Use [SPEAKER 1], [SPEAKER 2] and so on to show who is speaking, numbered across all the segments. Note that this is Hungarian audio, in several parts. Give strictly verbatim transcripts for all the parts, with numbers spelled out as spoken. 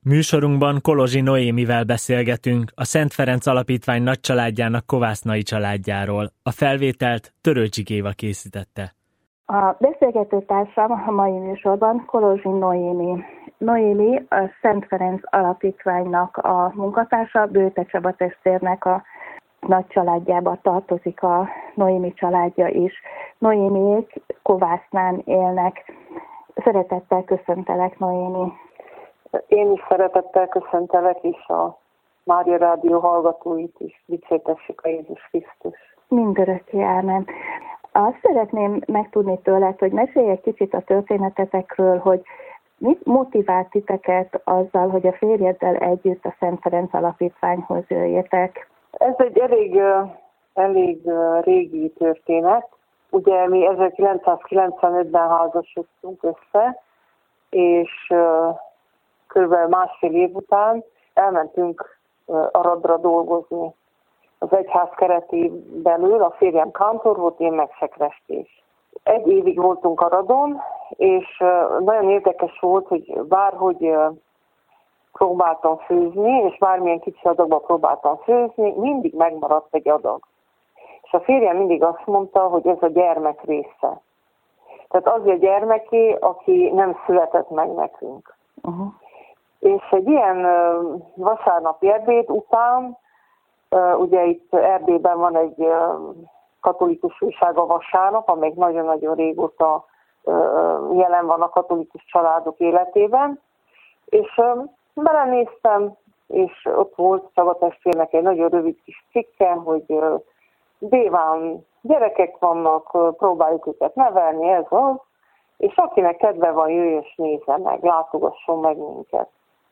[SPEAKER 1] Műsorunkban Kolozsi Noémivel beszélgetünk, a Szent Ferenc Alapítvány nagycsaládjának kovásznai családjáról. A felvételt Törőcsik Éva készítette.
[SPEAKER 2] A beszélgető társam a mai műsorban Kolozsi Noémi. Noémi a Szent Ferenc Alapítványnak a munkatársa, Bőte Csaba testvérnek a nagycsaládjába tartozik a Noémi családja is. Noémiék Kovásznán élnek. Szeretettel köszöntelek, Noémi.
[SPEAKER 3] Én is szeretettel köszöntelek, és a Mária Rádió hallgatóit is. Dicsértessük a Jézus Krisztus.
[SPEAKER 2] Mindörökké, ámen. Azt szeretném megtudni tőled, hogy mesélj egy kicsit a történetetekről, hogy mit motivált titeket azzal, hogy a férjeddel együtt a Szent Ferenc Alapítványhoz jöjjetek?
[SPEAKER 3] Ez egy elég, elég régi történet. Ugye mi ezerkilencszázkilencvenötben házasodtunk össze, és kb. Másfél év után elmentünk Aradra dolgozni. Az egyház keretén belül, a férjem kántor volt, én meg sekrestés. Egy évig voltunk Aradon, és nagyon érdekes volt, hogy bárhogy próbáltam főzni, és bármilyen kicsi adagban próbáltam főzni, mindig megmaradt egy adag. És a férjem mindig azt mondta, hogy ez a gyermek része. Tehát az a gyermeké, aki nem született meg nekünk. Uh-huh. És egy ilyen vasárnapi ebéd után, ugye itt Erdélyben van egy katolikus újság, a Vasárnap, amely nagyon-nagyon régóta jelen van a katolikus családok életében, és belenéztem, és ott volt Csaba testvérnek egy nagyon rövid kis cikke, hogy Déván gyerekek vannak, próbáljuk őket nevelni, ez az, és akinek kedve van, jöjjön és nézze meg, látogasson meg minket.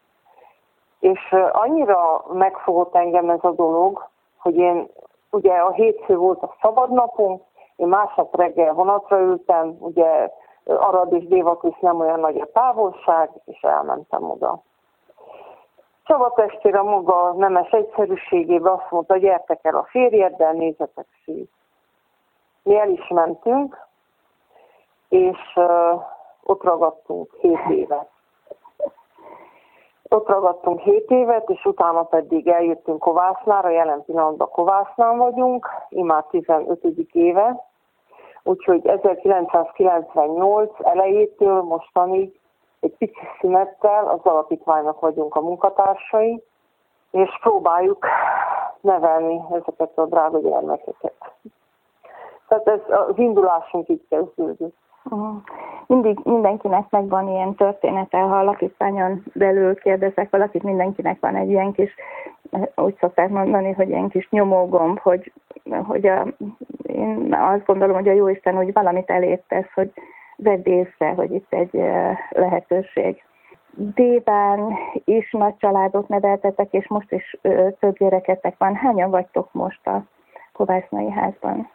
[SPEAKER 3] És annyira megfogott engem ez a dolog, hogy én, ugye a hétfő volt a szabad napunk, én másnap reggel vonatra ültem, ugye Arad és Déva közt nem olyan nagy a távolság, és elmentem oda. Csaba testvér a maga nemes egyszerűségében azt mondta, gyertek el a férjeddel, nézzetek szét. Mi el is mentünk, és uh, ott ragadtunk hét évet. Ott ragadtunk hét évet, és utána pedig eljöttünk Kovásznára, jelen pillanatban Kovásznán vagyunk, immár tizenötödik éve. Úgyhogy ezerkilencszázkilencvennyolc elejétől mostanig egy pici szünettel az alapítványnak vagyunk a munkatársai, és próbáljuk nevelni ezeket a drága gyermekeket. Tehát ez az indulásunk így kezdődött.
[SPEAKER 2] Uh, mindig mindenkinek megvan ilyen története, ha alapítványon belül kérdezek valakit, mindenkinek van egy ilyen kis, úgy szokták mondani, hogy ilyen kis nyomógomb, hogy, hogy a, én azt gondolom, hogy a Jóisten úgy valamit elért tesz, hogy vedd észre, hogy itt egy lehetőség. Déván is nagy családot neveltetek, és most is ö, több gyereketek van. Hányan vagytok most a Kovásznai házban?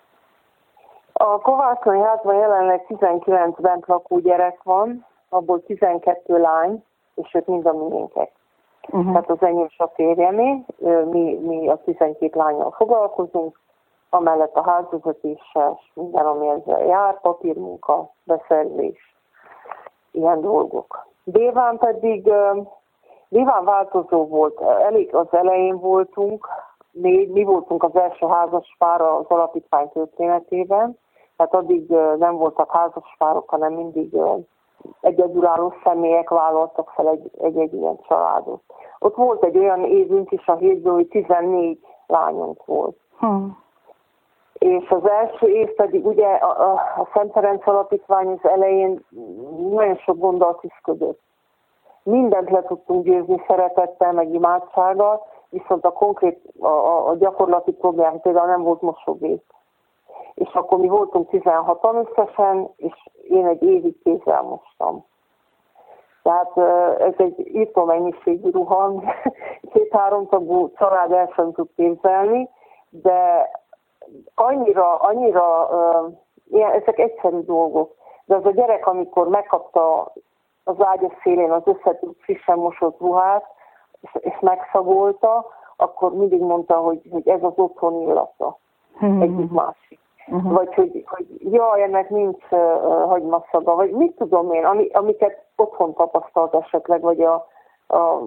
[SPEAKER 3] A Kovásznai házban jelenleg tizenkilenc bent lakó gyerek van, abból tizenkettő lány, és ők mind a miénkek. Uh-huh. Tehát az enyém és a férjemé, mi, mi a tizenkét lánnyal foglalkozunk, amellett a házvezetéssel, minden, ami ezzel jár, papírmunka, beszerzés, ilyen dolgok. Déván pedig, Déván változó volt, elég az elején voltunk, mi, mi voltunk az első házas pár az alapítvány történetében, tehát addig nem voltak házas párok, hanem mindig egyedülálló személyek vállaltak fel egy, egy, egy ilyen családot. Ott volt egy olyan évünk is a hétből, hogy tizennégy lányunk volt. Hmm. És az első év pedig ugye a, a, a Szent Ferenc Alapítvány az elején nagyon sok gonddal küszködött. Mindent le tudtunk győzni szeretettel, meg imádsággal, viszont a konkrét, a, a, a gyakorlati problémám például nem volt mosógép. És akkor mi voltunk tizenhatan összesen, és én egy évig kézzel mostam. Tehát ez egy írtó mennyiségű ruha, két-három tagú család el sem tud képzelni, de annyira, annyira, uh, ilyen, ezek egyszerű dolgok. De az a gyerek, amikor megkapta az ágyas szélén az összetűrt frissen mosott ruhát, és, és megszagolta, akkor mindig mondta, hogy, hogy ez az otthon illata. Mm-hmm. Egyik másik. Uh-huh. Vagy hogy, hogy jaj, ennek nincs uh, hagymaszaga, vagy mit tudom én, ami, amiket otthon tapasztalt esetleg, vagy a, a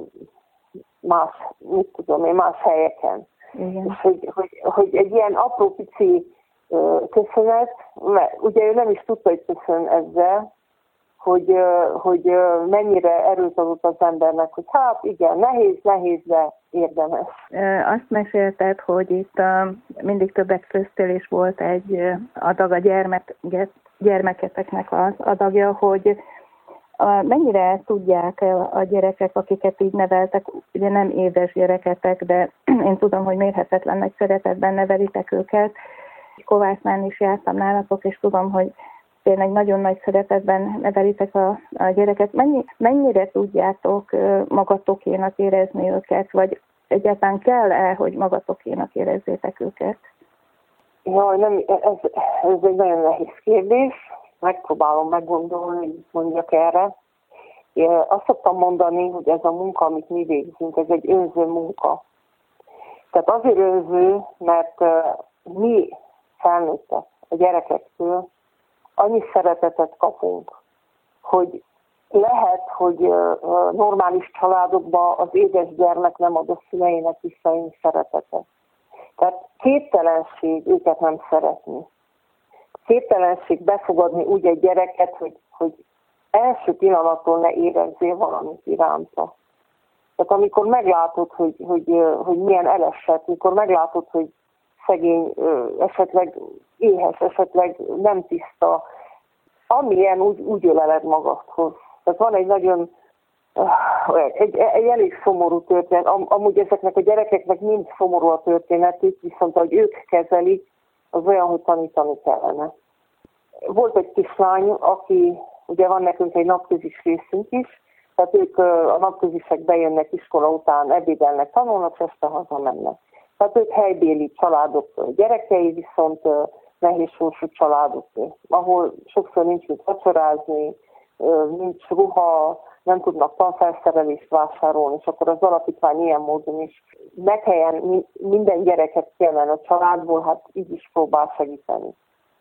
[SPEAKER 3] más, mit tudom én, más helyeken.
[SPEAKER 2] Igen.
[SPEAKER 3] És hogy, hogy, hogy egy ilyen apró pici köszönet, mert ugye ő nem is tudta, hogy köszön ezzel, hogy, hogy mennyire erőt adott az embernek, hogy hát igen, nehéz, nehéz, de érdemes.
[SPEAKER 2] Azt mesélted, hogy itt mindig többet főztél, és volt egy adag a gyermek, gyermeketeknek az adagja, hogy mennyire tudják a gyerekek, akiket így neveltek, ugye nem édes gyereketek, de én tudom, hogy mérhetetlen nagy szeretetben nevelitek őket. Kovásznál is jártam nálatok, és tudom, hogy tényleg nagyon nagy szeretetben nevelitek a, a gyereket. Mennyi, mennyire tudjátok magatokénak érezni őket, vagy egyáltalán kell-e, hogy magatokénak érezzétek őket?
[SPEAKER 3] Jaj, nem, ez, ez egy nagyon nehéz kérdés. Megpróbálom meggondolni, hogy mondjak erre. Én azt szoktam mondani, hogy ez a munka, amit mi végzünk, ez egy önző munka. Tehát azért önző, mert mi felnőttek a gyerekektől annyi szeretetet kapunk, hogy lehet, hogy normális családokban az édes gyermek nem ad a szüleinek vissza ennyi szeretetet. Tehát képtelenség őket nem szeretni. Képtelenség befogadni úgy egy gyereket, hogy, hogy első pillanattól ne érezzél valamit iránta. Tehát amikor meglátod, hogy, hogy, hogy milyen elesett, amikor meglátod, hogy szegény, esetleg éhes, esetleg nem tiszta, amilyen úgy, úgy öleled magadhoz. Tehát van egy nagyon, egy, egy elég szomorú történet, Am, amúgy ezeknek a gyerekeknek mind szomorú a történetük, viszont ahogy ők kezelik, az olyan, hogy tanítani kellene. Volt egy kislány, aki, ugye van nekünk egy napközis részünk is, tehát ők a napközisek bejönnek iskola után, ebédelnek, tanulnak, és este hazamennek. Tehát ők helybéli családok gyerekei, viszont nehéz sorsú családok, ahol sokszor nincs mit vacsorázni, nincs ruha, nem tudnak tanfelszerelést vásárolni, és akkor az alapítvány ilyen módon is meghelyen minden gyereket kiemelni a családból, hát így is próbál segíteni.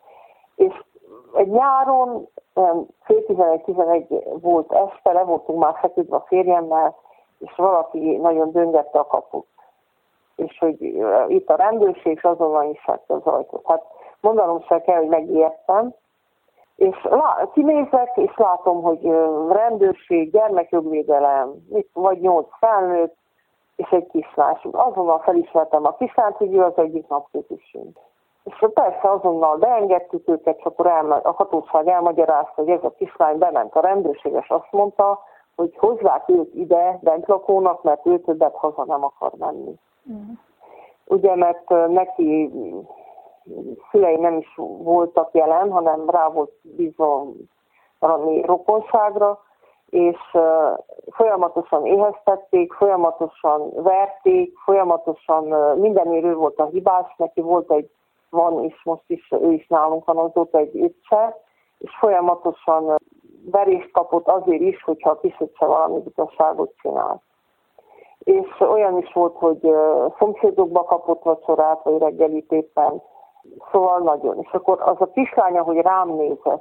[SPEAKER 3] És egy nyáron, fél tizenegy-tizenegy volt este, le voltunk már feküdve a férjemmel, és valaki nagyon döngette a kaput. És hogy itt a rendőrség, és azonnal nyissák az ajtót. Hát mondanom se kell, hogy megijedtem. És lá, kinézek, és látom, hogy rendőrség, gyermekjogvédelem, vagy nyolc felnőtt, és egy kislány. Azonnal felismertem a kislányt, hogy ő az egyik napközisünk. És persze azonnal beengedtük őket, és akkor elme- a hatóság elmagyarázta, hogy ez a kislány bement a rendőrség, és azt mondta, hogy hozzák őt ide bentlakónak, mert ő többet haza nem akar menni. Mm. Ugye, mert neki szülei nem is voltak jelen, hanem rá volt bízva valami rokonságra, és folyamatosan éheztették, folyamatosan verték, folyamatosan mindenért ő volt a hibás, neki volt egy, van is, most is, ő is nálunk van azóta egy öccse, és folyamatosan verést kapott azért is, hogyha a kisöccse valami butaságot csinált. És olyan is volt, hogy szomszédokba kapott vacsorát, vagy reggelit éppen, szóval nagyon. És akkor az a kislánya, hogy rám nézett,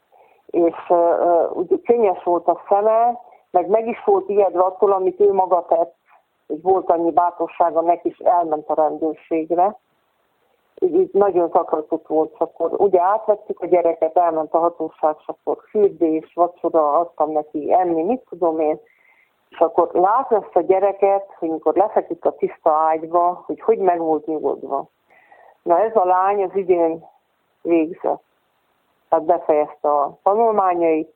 [SPEAKER 3] és uh, ugye könnyes volt a szeme, meg meg is volt ijedve attól, amit ő maga tett, hogy volt annyi bátorsága, neki is elment a rendőrségre. Így, így nagyon zaklatott volt, és akkor ugye átvettük a gyereket, elment a hatóság, és akkor fürdés, vacsora, adtam neki enni, mit tudom én, és akkor látni ezt a gyereket, hogy mikor lefeküdt a tiszta ágyba, hogy hogy meg volt nyugodva. Na ez a lány az idén végzett. Tehát befejezte a tanulmányait.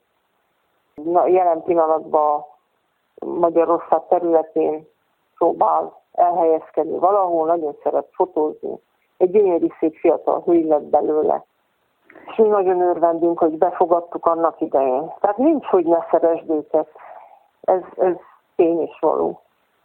[SPEAKER 3] Na, jelen pillanatban Magyarország területén próbál elhelyezkedni valahol, nagyon szeret fotózni. Egy gyönyörű szép fiatal hölgy lett belőle. És mi nagyon örvendünk, hogy befogadtuk annak idején. Tehát nincs, hogy ne szeresd őket. Ez, ez tény és való.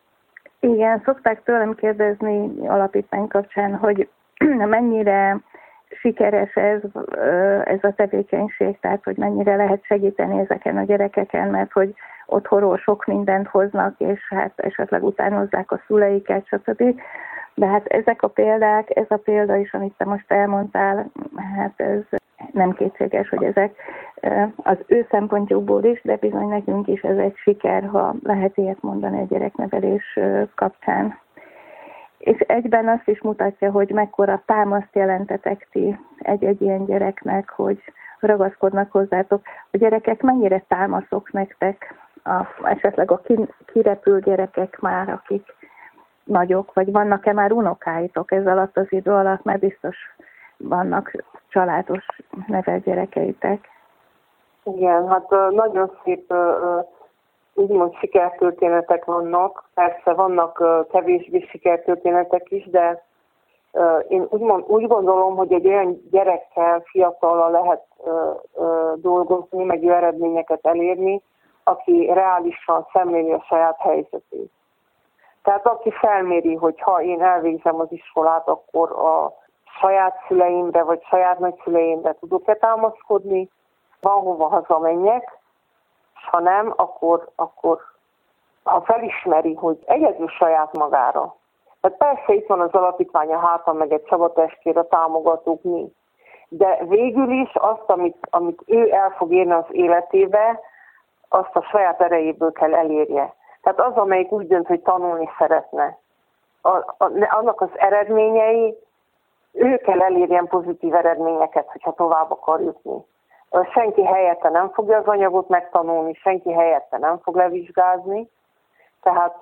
[SPEAKER 2] Igen, szokták tőlem kérdezni alapítvány kapcsán, hogy mennyire sikeres ez, ez a tevékenység, tehát hogy mennyire lehet segíteni ezeken a gyerekeken, mert hogy otthonról sok mindent hoznak, és hát esetleg utánozzák a szüleiket, stb. De hát ezek a példák, ez a példa is, amit te most elmondtál, hát ez nem kétséges, hogy ezek az ő szempontjukból is, de bizony nekünk is ez egy siker, ha lehet ilyet mondani a gyereknevelés kapcsán. És egyben azt is mutatja, hogy mekkora támaszt jelentetek ti egy-egy ilyen gyereknek, hogy ragaszkodnak hozzátok. A gyerekek mennyire támaszok nektek, a, esetleg a kirepült gyerekek már, akik nagyok, vagy vannak-e már unokáitok ez alatt az idő alatt, mert biztos vannak családos nevelt gyerekeitek.
[SPEAKER 3] Igen, hát nagyon szép úgymond sikertörténetek vannak, persze vannak kevésbé sikertörténetek is, de én úgymond, úgy gondolom, hogy egy olyan gyerekkel, fiatallal lehet dolgozni, meg jó eredményeket elérni, aki reálisan szemléli a saját helyzetét. Tehát aki felméri, hogy ha én elvégzem az iskolát, akkor a saját szüleimre vagy saját nagyszüleimre tudok-e támaszkodni, van hova hazamenjek, és ha nem, akkor, akkor ha felismeri, hogy egyedül saját magára. Tehát persze itt van az alapítvány a hátam, meg egy Csaba testvér, a támogatók, mi. De végül is azt, amit, amit ő el fog érni az életébe, azt a saját erejéből kell elérje. Tehát az, amelyik úgy dönt, hogy tanulni szeretne, a, a, annak az eredményei, ő kell elérjen pozitív eredményeket, hogyha tovább akar jutni. Senki helyette nem fogja az anyagot megtanulni, senki helyette nem fog levizsgázni. Tehát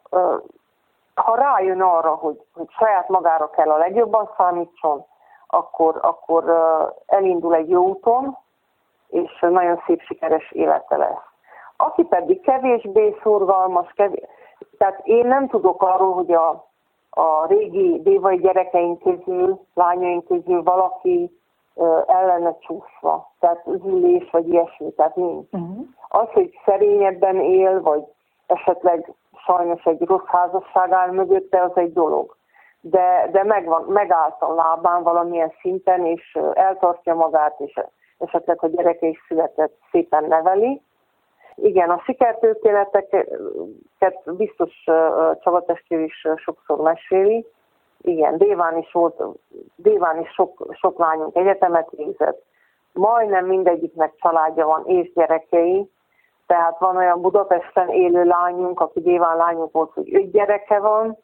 [SPEAKER 3] ha rájön arra, hogy, hogy saját magára kell a legjobban számítson, akkor, akkor elindul egy jó úton, és nagyon szép sikeres élete lesz. Aki pedig kevésbé szorgalmas, kevés... tehát én nem tudok arról, hogy a, a régi dévai gyerekeink közül, lányaink közül valaki uh, ellene csúszva, tehát üzülés vagy ilyesmi, tehát nincs. Uh-huh. Az, hogy szerényebben él, vagy esetleg sajnos egy rossz házasság áll mögötte, az egy dolog. De, de megvan, megállt a lábán valamilyen szinten, és eltartja magát, és esetleg a gyereke is született, szépen neveli. Igen, a sikertörténeteket biztos Csaba testvér is sokszor meséli. Igen, Déván is volt, Déván is sok, sok lányunk egyetemet végzett. Majdnem mindegyiknek családja van és gyerekei. Tehát van olyan Budapesten élő lányunk, aki Déván lányunk volt, hogy öt gyereke van,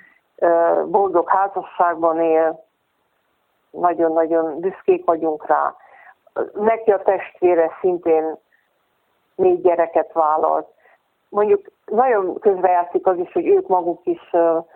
[SPEAKER 3] boldog házasságban él, nagyon-nagyon büszkék vagyunk rá. Neki a testvére szintén négy gyereket vállalt. Mondjuk nagyon közrejátszik az is, hogy ők maguk is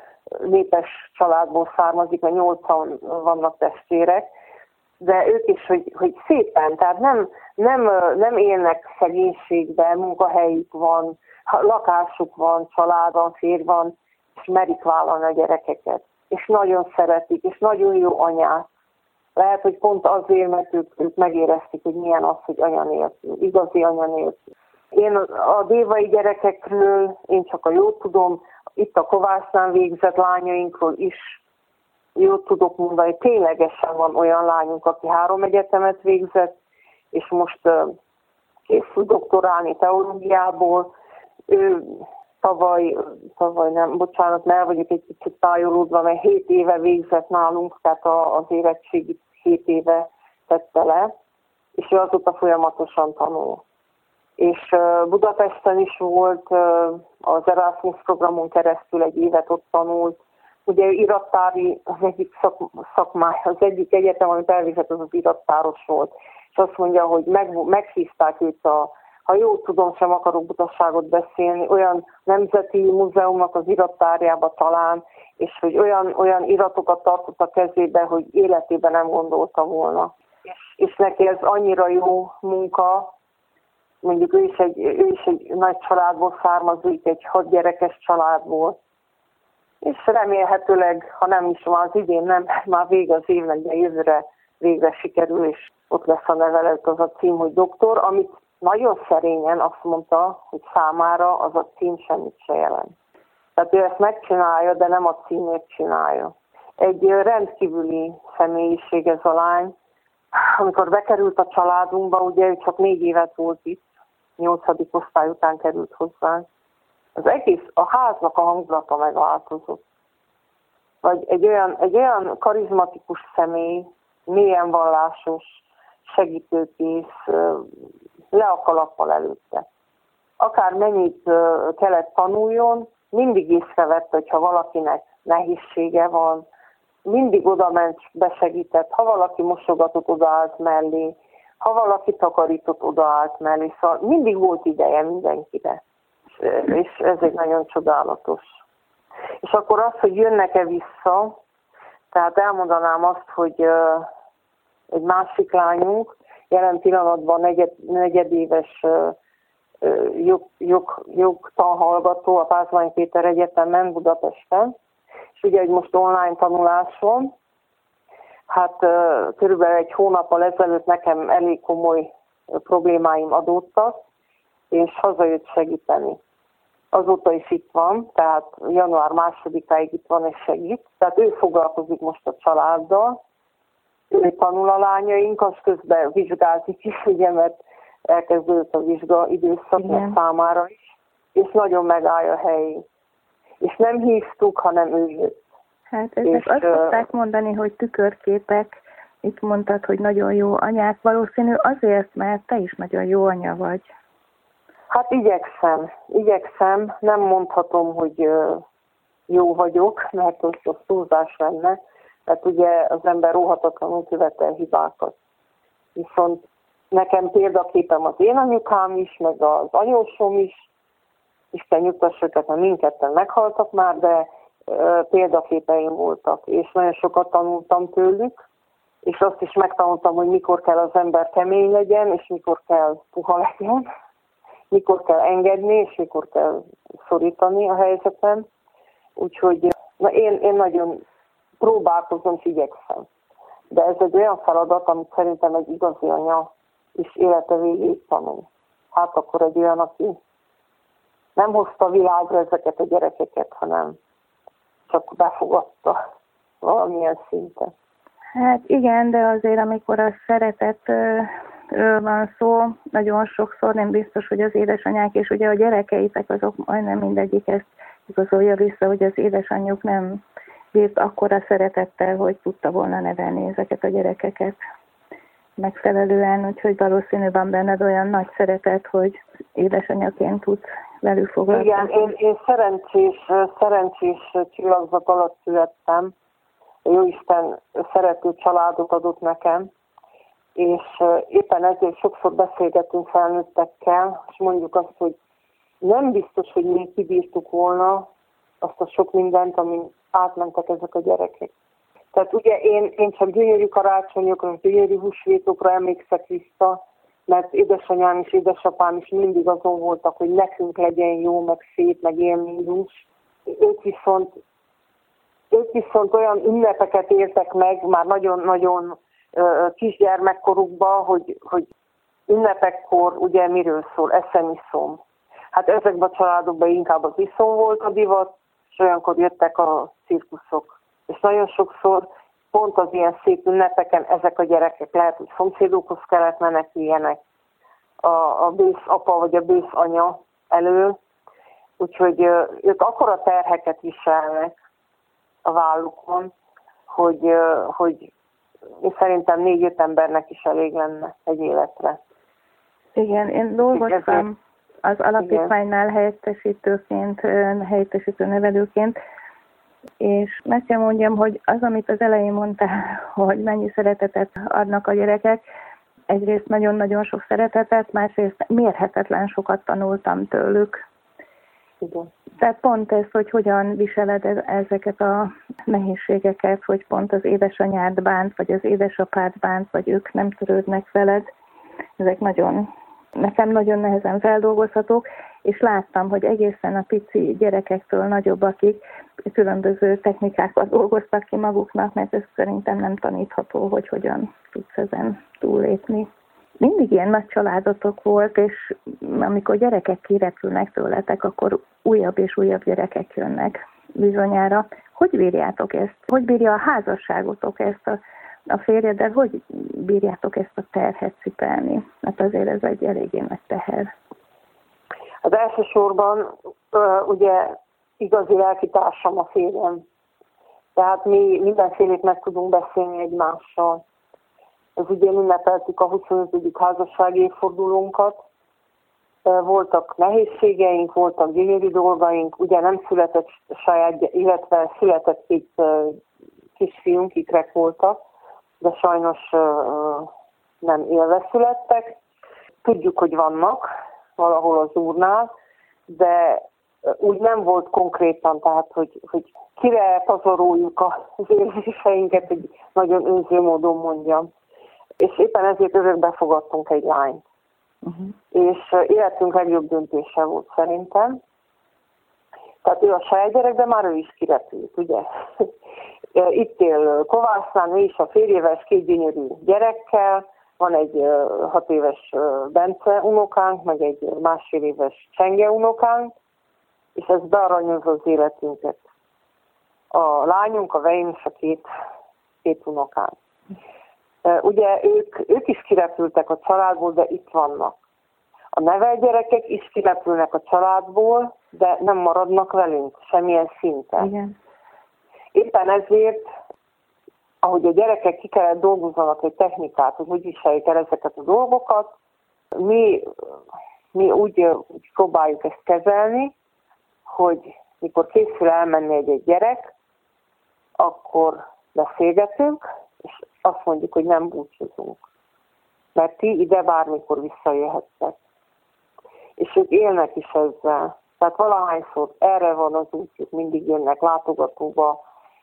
[SPEAKER 3] népes családból származik, mert nyolcan vannak testvérek, de ők is, hogy, hogy szépen, tehát nem, nem, nem élnek szegénységben, munkahelyük van, lakásuk van, család van, férj van, és merik vállalni a gyerekeket. És nagyon szeretik, és nagyon jó anyák. Lehet, hogy pont azért, mert ők, ők megérezték, hogy milyen az, hogy anya nélkül, igazi anya nélkül. Én a dévai gyerekekről, én csak a jót tudom, itt a Kovásznál végzett lányainkról is jót tudok mondani. Ténylegesen van olyan lányunk, aki három egyetemet végzett, és most uh, készül doktorálni teológiából. Ő tavaly, tavaly nem, bocsánat, mert vagyok egy kicsit tájolódva, mert hét éve végzett nálunk, tehát a, az érettségit hét éve tette le, és ő azóta folyamatosan tanul. És uh, Budapesten is volt uh, az Erasmus programon keresztül egy évet ott tanult. Ugye irattári az egyik szak, szakmája, az egyik egyetem, amit elvégzett, az az irattáros volt. És azt mondja, hogy meg, meghívták őt a, ha jól tudom, sem akarok butasságot beszélni, olyan nemzeti múzeumnak az irattárjába talán, és hogy olyan, olyan iratokat tartott a kezében, hogy életében nem gondolta volna. És, és neki ez annyira jó munka, mondjuk ő is egy, ő is egy nagy családból származik, egy hat gyerekes családból. És remélhetőleg, ha nem is már az idén, nem, már vége az évnek, de jövőre végre sikerül, és ott lesz a nevelet, az a cím, hogy doktor, amit nagyon szerényen azt mondta, hogy számára az a cím semmit se jelent. Tehát ő ezt megcsinálja, de nem a címért csinálja. Egy rendkívüli személyiség ez a lány. Amikor bekerült a családunkba, ugye ő csak négy évet volt itt, nyolcadik osztály után került hozzánk. Az egész, a háznak a hangulata megváltozott. vagy egy olyan, egy olyan karizmatikus személy, mélyen vallásos, segítőkész, le a kalappal előtte. Akár mennyit kellett tanuljon, mindig észrevette, hogyha valakinek nehézsége van, mindig oda ment, besegített, ha valaki mosogatott, odaállt mellé, ha valaki takarított, odaállt mellé, szóval mindig volt ideje mindenkire, és ez egy nagyon csodálatos. És akkor az, hogy jönnek-e vissza, tehát elmondanám azt, hogy egy másik lányunk, jelen pillanatban negyed, negyedéves jog, jog, jogtanhallgató a Pázmány Péter Egyetemen Budapesten, és ugye, hogy most online tanuláson, hát körülbelül egy hónappal ezelőtt nekem elég komoly problémáim adódtak, és hazajött segíteni. Azóta is itt van, tehát január másodikáig itt van és segít. Tehát ő foglalkozik most a családdal, ő tanul a lányaink, az közben vizsgázik is, ugye, mert elkezdődött a vizsga időszak számára is, és nagyon megállja a helyét. És nem hívtuk, hanem ő jött.
[SPEAKER 2] Hát ezek és, azt szokták mondani, hogy tükörképek. Itt mondtad, hogy nagyon jó anyák. Valószínű azért, mert te is nagyon jó anya vagy.
[SPEAKER 3] Hát igyekszem. Igyekszem. Nem mondhatom, hogy jó vagyok, mert az a túlzás lenne. Tehát ugye az ember óhatatlanul követel hibákat. Viszont nekem példaképem az én anyukám is, meg az anyósom is. Isten nyugtass őket, mert mindketten meghaltak már, de e, példaképeim voltak, és nagyon sokat tanultam tőlük, és azt is megtanultam, hogy mikor kell az ember kemény legyen, és mikor kell puha legyen, mikor kell engedni, és mikor kell szorítani a helyzeten. Úgyhogy na én, én nagyon próbálkozom, és igyekszem. De ez egy olyan feladat, amit szerintem egy igazi anya is élete végéig tanul. Hát akkor egy olyan, aki nem hozta a világra ezeket a gyerekeket, hanem csak befogadta valamilyen szinten.
[SPEAKER 2] Hát igen, de azért amikor a szeretetről van szó, nagyon sokszor nem biztos, hogy az édesanyák és ugye a gyerekeitek azok majdnem mindegyik ezt igazolja vissza, hogy az édesanyjuk nem bírt akkora szeretettel, hogy tudta volna nevelni ezeket a gyerekeket megfelelően, úgyhogy valószínűleg van benned olyan nagy szeretet, hogy édesanyaként tudsz velük foglalkozni.
[SPEAKER 3] Igen, én, én szerencsés, szerencsés csillagzat alatt születtem. Jóisten szerető családot adott nekem, és éppen ezért sokszor beszélgetünk felnőttekkel, és mondjuk azt, hogy nem biztos, hogy mi kibírtuk volna azt a sok mindent, amin átmentek ezek a gyerekek. Tehát ugye én, én csak gyönyörű karácsonyokra, gyönyörű húsvétokra emlékszek vissza, mert édesanyám és édesapám is mindig azon voltak, hogy nekünk legyen jó, meg szép, meg élménydús. Ők viszont, ők viszont olyan ünnepeket éltek meg, már nagyon-nagyon uh, kisgyermekkorukban, hogy, hogy ünnepekkor ugye miről szól, eszem iszom. Hát ezekben a családokban inkább az iszom volt a divat, és olyankor jöttek a cirkuszok. És nagyon sokszor pont az ilyen szép ünnepeken ezek a gyerekek lehet, hogy szomszédokhoz kellett meneküljenek a, a bősz apa vagy a bősz anya elől. Úgyhogy ők akkora terheket viselnek a vállukon, hogy, hogy szerintem négy-öt embernek is elég lenne egy életre.
[SPEAKER 2] Igen, én dolgoztam az alapítványnál helyettesítőként, helyettesítő nevelőként, és meg kell mondjam, hogy az, amit az elején mondtál, hogy mennyi szeretetet adnak a gyerekek, egyrészt nagyon-nagyon sok szeretetet, másrészt mérhetetlen sokat tanultam tőlük.
[SPEAKER 3] Igen.
[SPEAKER 2] Tehát pont ez, hogy hogyan viseled ezeket a nehézségeket, hogy pont az édesanyád bánt, vagy az édesapád bánt, vagy ők nem törődnek veled, ezek nagyon, nekem nagyon nehezen feldolgozhatók, és láttam, hogy egészen a pici gyerekektől nagyobbakig különböző technikákat dolgoztak ki maguknak, mert ez szerintem nem tanítható, hogy hogyan tudsz ezen túllépni. Mindig ilyen nagy családotok volt, és amikor gyerekek kirepülnek tőletek, akkor újabb és újabb gyerekek jönnek bizonyára. Hogy bírjátok ezt? Hogy bírja a házasságotok ezt a, a férjeddel? Hogy bírjátok ezt a terhet cipelni? Mert azért ez egy eléggé nagy teher.
[SPEAKER 3] Az elsősorban ugye igazi lelkitársam a férjem. Tehát mi mindenfélét meg tudunk beszélni egymással. Ez ugye ünnepeltük a huszonötödik házassági évfordulónkat. Voltak nehézségeink, voltak gyönyörű dolgaink, ugye nem született saját, illetve született két kisfiunk, ikrek voltak, de sajnos nem élve születtek. Tudjuk, hogy vannak valahol az Úrnál, de úgy nem volt konkrétan, tehát hogy, hogy kire pazaroljuk az érzéseinket, hogy nagyon önző módon mondjam. És éppen ezért örökbe fogadtunk egy lányt. Uh-huh. És életünk legjobb döntése volt szerintem. Tehát ő a saját gyerek, de már ő is kirepült, ugye? Itt él Kovásznán, ő is a férjével, és két gyönyörű gyerekkel. Van egy hat éves Bence unokánk, meg egy másfél éves Csenge unokánk, és ez bearanyozza az életünket. A lányunk, a vejünk és a két, két unokánk. Ugye ők, ők is kirepültek a családból, de itt vannak. A nevelt gyerekek is kirepülnek a családból, de nem maradnak velünk semmilyen szinten.
[SPEAKER 2] Igen.
[SPEAKER 3] Éppen ezért, ahogy a gyerekek ki kellett dolgozzanak egy technikát, hogy hogy viseljék el ezeket a dolgokat, mi, mi úgy, úgy próbáljuk ezt kezelni, hogy mikor készül elmenni egy-egy gyerek, akkor beszélgetünk, és azt mondjuk, hogy nem búcsúzunk. Mert ti ide bármikor visszajöhettek. És ők élnek is ezzel. Tehát valahányszor erre van az útjuk, mindig jönnek látogatóba.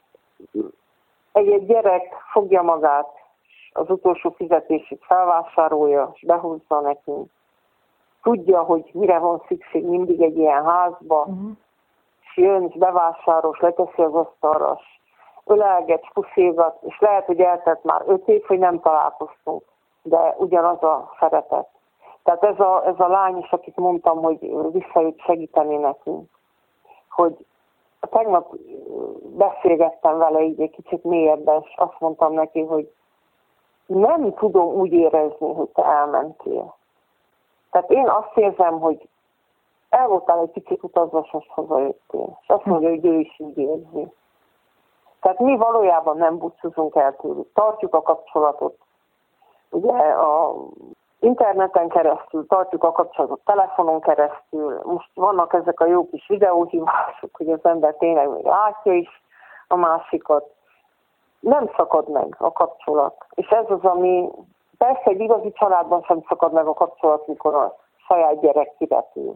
[SPEAKER 3] Egy-egy gyerek fogja magát, az utolsó fizetését felvásárolja, és behúzza nekünk. Tudja, hogy mire van szükség mindig egy ilyen házba, uh-huh. és jön, és bevásárol, és leteszi az asztalra, ölelget, puszilgat, és lehet, hogy eltett már öt év, hogy nem találkoztunk, de ugyanaz a szeretet. Tehát ez a, ez a lány is, akit mondtam, hogy visszajött segíteni nekünk, hogy tegnap beszélgettem vele így egy kicsit mélyebben, és azt mondtam neki, hogy nem tudom úgy érezni, hogy te elmentél. Tehát én azt érzem, hogy el voltál egy kicsit utazva, és most hazajöttél. És azt mondja, hogy ő is így érzi. Tehát mi valójában nem búcsúzunk el tőlük. Tartjuk a kapcsolatot. Ugye a interneten keresztül, tartjuk a kapcsolatot telefonon keresztül. Most vannak ezek a jó kis videóhívások, hogy az ember tényleg még látja is a másikat. Nem szakad meg a kapcsolat. És ez az, ami persze egy igazi családban sem szakad meg a kapcsolat, mikor a saját gyerek kirepül.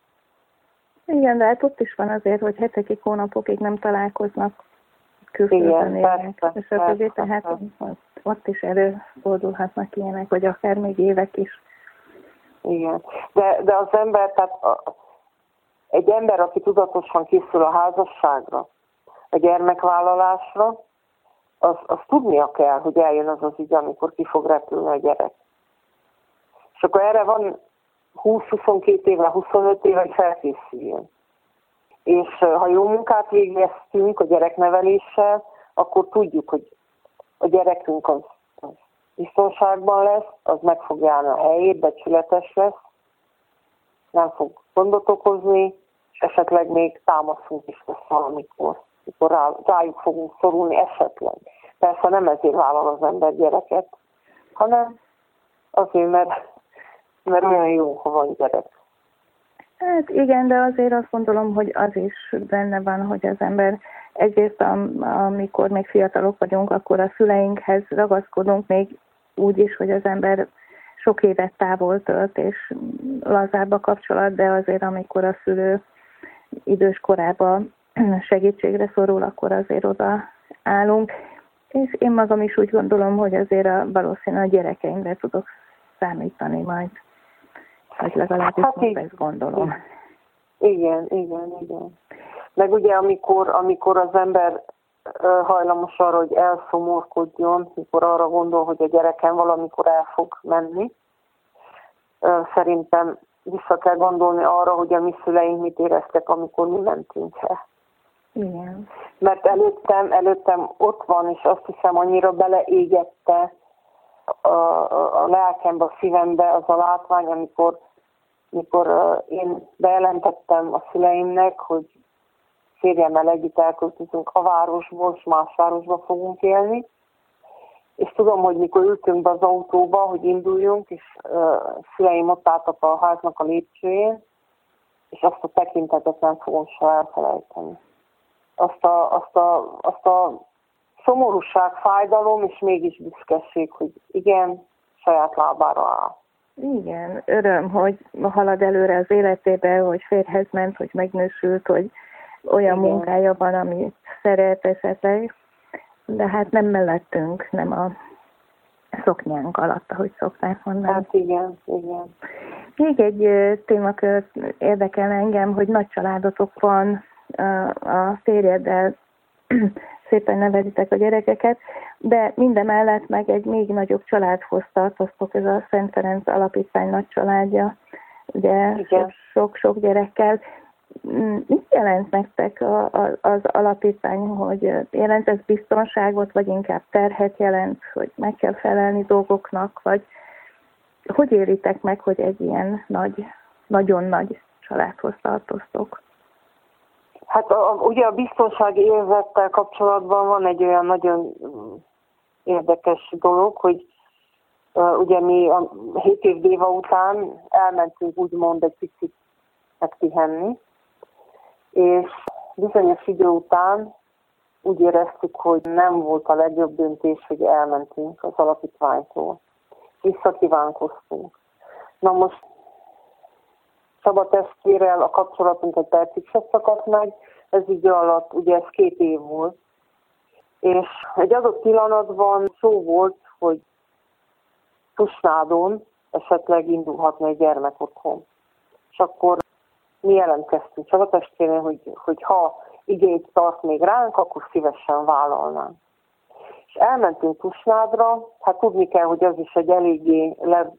[SPEAKER 2] Igen, de hát ott is van azért, hogy hetekig, hónapokig nem találkoznak, külföldön élnek, és a többi, tehát ott, ott is előfordulhatnak ilyenek, vagy akár még évek is.
[SPEAKER 3] Igen, de, de az ember, tehát a, egy ember, aki tudatosan készül a házasságra, a gyermekvállalásra, az, az tudnia kell, hogy eljön az az idő, amikor ki fog repülni a gyerek. És akkor erre van húsz-huszonkét éve, huszonöt éve, hogy felkészüljön. És ha jó munkát végeztünk a gyerekneveléssel, akkor tudjuk, hogy a gyerekünk az, az biztonságban lesz, az meg fog állni a helyét, becsületes lesz, nem fog gondot okozni, és esetleg még támaszunk is lesz valamikor, mikor rá, rájuk fogunk szorulni esetleg. Persze nem ezért vállal az ember gyereket, hanem azért, mert, mert olyan jó, ha van gyerek.
[SPEAKER 2] Hát igen, de azért azt gondolom, hogy az is benne van, hogy az ember egyrészt, amikor még fiatalok vagyunk, akkor a szüleinkhez ragaszkodunk még úgy is, hogy az ember sok évet távol tölt, és lazább a kapcsolat, de azért amikor a szülő idős korában segítségre szorul, akkor azért oda állunk. És én magam is úgy gondolom, hogy azért a, valószínűleg a gyerekeimre tudok számítani majd. Vagy legalábbis hát most ezt gondolom.
[SPEAKER 3] Igen, igen, igen. Meg ugye amikor, amikor az ember hajlamos arra, hogy elszomorkodjon, mikor arra gondol, hogy a gyerekem valamikor el fog menni, szerintem vissza kell gondolni arra, hogy a mi szüleink mit éreztek, amikor mi mentünk el.
[SPEAKER 2] Igen.
[SPEAKER 3] Mert előttem, előttem ott van, és azt hiszem annyira beleégette a, a, a lelkembe, a szívembe az a látvány, amikor, amikor én bejelentettem a szüleimnek, hogy férjemmel együtt elköltözünk a városból, és más városba fogunk élni. És tudom, hogy mikor ültünk be az autóba, hogy induljunk, és uh, szüleim ott álltak a háznak a lépcsőjén, és azt a tekintetet nem fogom soha elfelejteni. Azt a, azt a, azt a szomorúság, fájdalom, és mégis büszkeség, hogy igen, saját lábára áll.
[SPEAKER 2] Igen, öröm, hogy halad előre az életébe, hogy férjhez ment, hogy megnősült, hogy olyan igen. munkája van, amit szeret esetleg, de hát nem mellettünk, nem a szoknyánk alatt, ahogy szokták mondani.
[SPEAKER 3] Hát igen, igen.
[SPEAKER 2] Még egy témakör érdekel engem, hogy nagy családotok van, a férjeddel szépen nevelitek a gyerekeket, de mindemellett meg egy még nagyobb családhoz tartoztok, ez a Szent Ferenc Alapítvány nagy családja, ugye sok-sok gyerekkel. Mit jelent nektek a, a, az alapítvány, hogy jelent ez biztonságot, vagy inkább terhet jelent, hogy meg kell felelni dolgoknak, vagy hogy éritek meg, hogy egy ilyen nagy, nagyon nagy családhoz tartoztok?
[SPEAKER 3] Hát a, a, ugye a biztonsági érzettel kapcsolatban van egy olyan nagyon érdekes dolog, hogy uh, ugye mi a hét év déva után elmentünk úgymond egy picit megpihenni, és bizonyos idő után úgy éreztük, hogy nem volt a legjobb döntés, hogy elmentünk az alapítványtól. Visszakívánkoztunk. Na most Csaba testvérrel a kapcsolatunk egy percig se szakadt meg, ez idő alatt, ugye ez két év volt. És egy adott pillanatban szó volt, hogy Tusnádon esetleg indulhatna egy gyermek otthon. És akkor mi jelentkeztünk Csaba testvérrel, hogy, hogy ha igényt tart még ránk, akkor szívesen vállalnánk. És elmentünk Tusnádra, hát tudni kell, hogy az is egy eléggé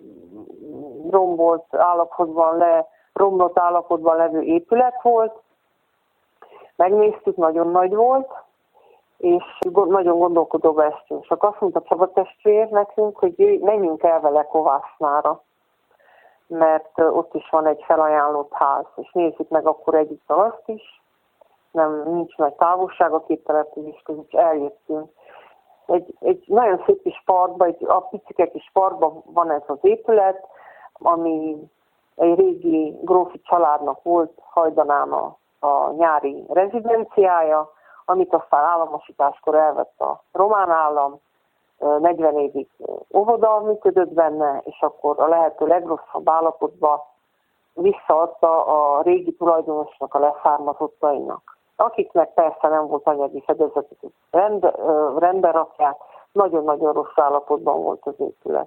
[SPEAKER 3] lerombolt állapotban, leromlott állapotban levő épület volt. Megnéztük, nagyon nagy volt, és nagyon gondolkodóba estünk. Csak azt mondta Csaba testvér nekünk, hogy menjünk el vele Kovásznára, mert ott is van egy felajánlott ház, és nézzük meg akkor együtt azt is. Nem, nincs nagy távolság a két település között, és eljöttünk. Egy, egy nagyon szép kis parkban, egy a picike kis parkban van ez az épület, ami egy régi grófi családnak volt Hajdanán a, a nyári rezidenciája, amit aztán államosításkor elvett a román állam, negyven évig óvoda működött benne, és akkor a lehető legrosszabb állapotban visszaadta a régi tulajdonosnak a leszármazottainak, akiknek persze nem volt anyagi fedezetük, rend, rendbe rakják, nagyon-nagyon rossz állapotban volt az épület.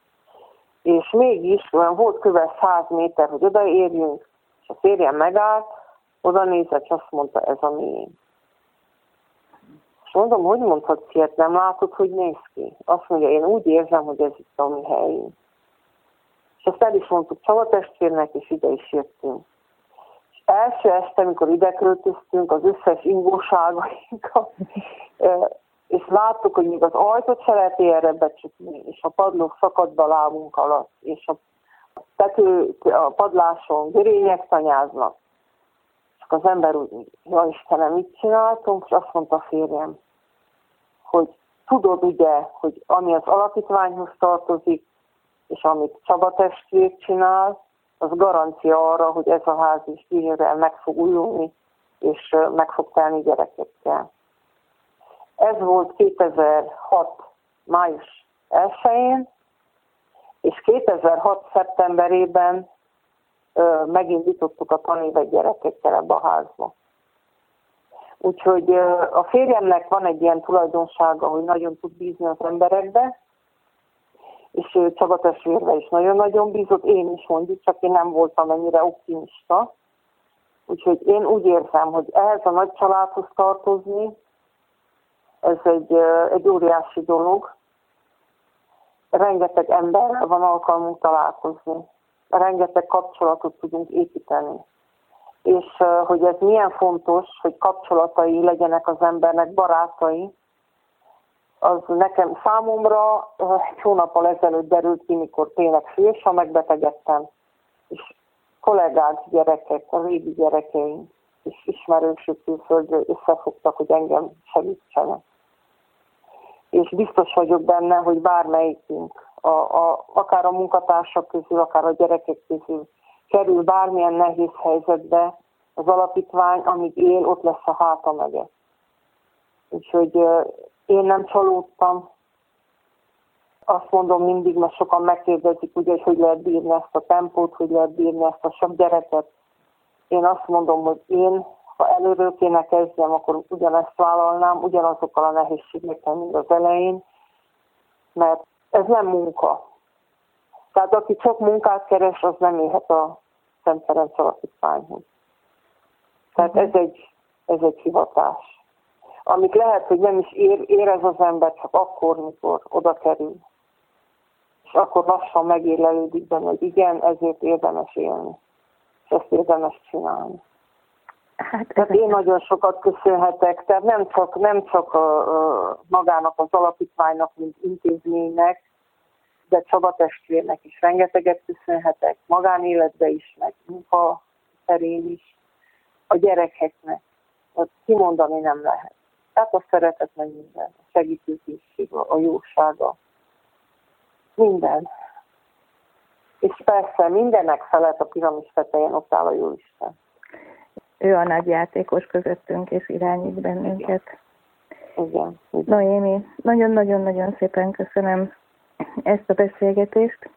[SPEAKER 3] És mégis olyan volt közel száz méter, hogy odaérjünk, és a férjem megállt, oda nézett, és azt mondta, ez a miénk. És mondom, hogy mondhatsz ilyet, nem látod, hogy néz ki? Azt mondja, én úgy érzem, hogy ez itt a mi helyünk. És ezt el is mondtuk Csaba testvérnek, és ide is jöttünk. És első este, amikor ide költöztünk, az összes ingóságainkat, és láttuk, hogy még az ajtót se lehet erre becsukni, és a padlók szakadva lábunk alatt, és a tető, a padláson görények tanyáznak. Csak az ember úgy, ja Istenem, mit csináltunk? És azt mondta a férjem, hogy tudod ugye, hogy ami az alapítványhoz tartozik, és amit Csaba testvér csinál, az garancia arra, hogy ez a ház is gyönyörűen meg fog újulni, és meg fog telni gyerekekkel. Ez volt kétezer-hat május elsején, és kétezer-hat szeptemberében ö, megindítottuk a tanévet gyerekekkel ebbe a házba. Úgyhogy ö, a férjemnek van egy ilyen tulajdonsága, hogy nagyon tud bízni az emberekbe, és ő Csaba testvérre is nagyon-nagyon bízott, én is mondjuk, csak én nem voltam ennyire optimista. Úgyhogy én úgy érzem, hogy ehhez a nagy családhoz tartozni, ez egy, egy óriási dolog. Rengeteg emberrel van alkalmunk találkozni. Rengeteg kapcsolatot tudunk építeni. És hogy ez milyen fontos, hogy kapcsolatai legyenek az embernek, barátai, az nekem számomra egy hónappal ezelőtt derült ki, mikor tényleg fősen megbetegedtem. És kollégák, gyerekek, a régi gyerekeim is ismerősök külföldről összefogtak, hogy engem segítsenek. És biztos vagyok benne, hogy bármelyikünk, a, a, akár a munkatársak közül, akár a gyerekek közül kerül bármilyen nehéz helyzetbe az alapítvány, amíg él, ott lesz a háta mögött. Úgyhogy én nem csalódtam. Azt mondom mindig, mert sokan megkérdezik, ugye, hogy hogy lehet bírni ezt a tempót, hogy lehet bírni ezt a sok gyereket. Én azt mondom, hogy én, ha előről kéne kezdjem, akkor ugyanezt vállalnám, ugyanazokkal a nehézségekkel, mint az elején, mert ez nem munka. Tehát aki csak munkát keres, az nem élhet a Szent Ferenc Alapítványhoz. Tehát ez egy, ez egy hivatás. Amit lehet, hogy nem is ér, érez az ember, csak akkor, mikor oda kerül. És akkor lassan megérlelődik benne, hogy igen, ezért érdemes élni. És ezt érdemes csinálni. Hát tehát én nagyon sokat köszönhetek, tehát nem csak, nem csak a, a magának az alapítványnak, mint intézménynek, de Csaba testvérnek is rengeteget köszönhetek, magánéletbe is, meg munka terén is, a gyerekeknek. Ott kimondani nem lehet. Tehát a szeretet meg minden, a segítőkészség, a jósága, minden. És persze mindennek felett a piramis tetején ott áll a Jóisten.
[SPEAKER 2] Ő a nagy játékos közöttünk, és irányít bennünket.
[SPEAKER 3] Igen. Igen.
[SPEAKER 2] Noémi, nagyon-nagyon-nagyon szépen köszönöm ezt a beszélgetést.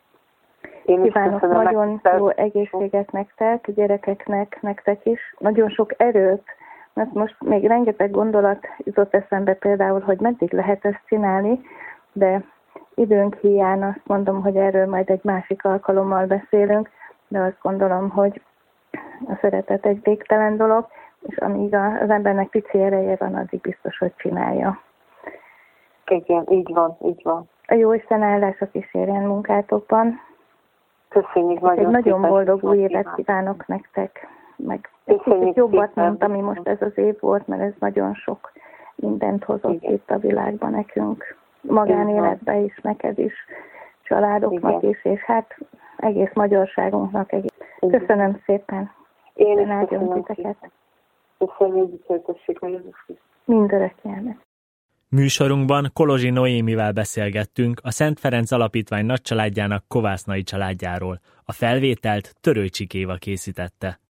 [SPEAKER 3] Én is
[SPEAKER 2] kívánok
[SPEAKER 3] köszönöm,
[SPEAKER 2] nagyon
[SPEAKER 3] nektek.
[SPEAKER 2] Jó egészséget nektek, a gyerekeknek, nektek is. Nagyon sok erőt, mert most még rengeteg gondolat jutott eszembe például, hogy meddig lehet ezt csinálni, de időnk hiány azt mondom, hogy erről majd egy másik alkalommal beszélünk, de azt gondolom, hogy a szeretet egy végtelen dolog, és amíg az embernek pici ereje van, addig biztos, hogy csinálja.
[SPEAKER 3] Igen, így van, így van.
[SPEAKER 2] A Jóisten áldása kísérjen munkátokban.
[SPEAKER 3] Köszönjük nagyon.
[SPEAKER 2] Egy nagyon boldog új évet kívánok nektek, meg egy kicsit jobbat, szépen. Mint ami most ez az év volt, mert ez nagyon sok mindent hozott igen. Itt a világban nekünk. Magánéletben is, neked is, családoknak igen. Is, és hát egész magyarságunknak. Egész. Köszönöm szépen.
[SPEAKER 3] Én is köszönöm titeket. Köszönjük, hogy
[SPEAKER 2] mindörökkelnek.
[SPEAKER 1] Műsorunkban Kolozsi Noémivel beszélgettünk a Szent Ferenc Alapítvány nagycsaládjának kovásznai családjáról. A felvételt Törőcsik Éva készítette.